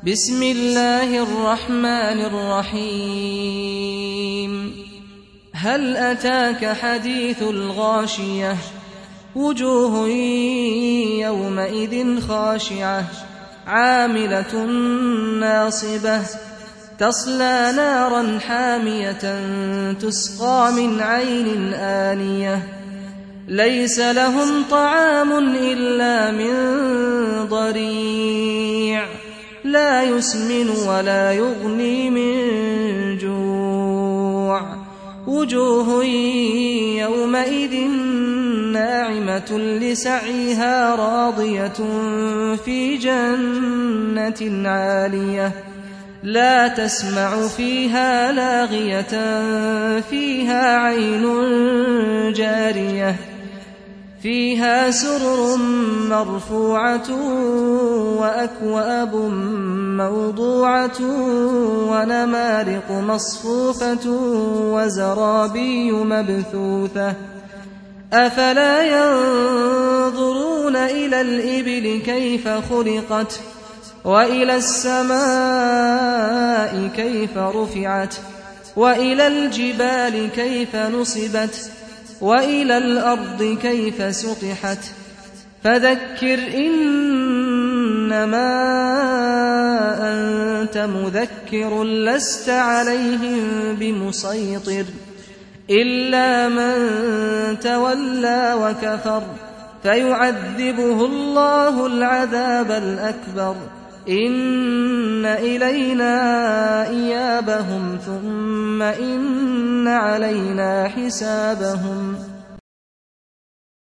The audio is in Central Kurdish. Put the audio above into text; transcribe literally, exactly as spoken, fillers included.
بسم الله الرحمن الرحيم هل أتاك حديث الغاشية وجوه يومئذ خاشعة عاملة ناصبة تصلى نارا حامية تسقى من عين آنية ليس لهم طعام إلا من ضريع لا يسمن ولا يغني من جوع وجوه يومئذ ناعمة لسعيها راضية في جنة عالية لا تسمع فيها لاغية فيها عين جارية فيها سرر مرفوعة وأكواب موضوعة ونمارق مصفوفة وزرابي مبثوثة أفلا ينظرون إلى الإبل كيف خلقت وإلى السماء كيف رفعت وإلى الجبال كيف نصبت وإلى الأرض كيف سطحت فذكر إنما أنت مذكر لست عليهم بمسيطر إلا من تولى وكفر فيعذبه الله العذاب الأكبر إن إلينا إيابهم ثم إن علينا حسابهم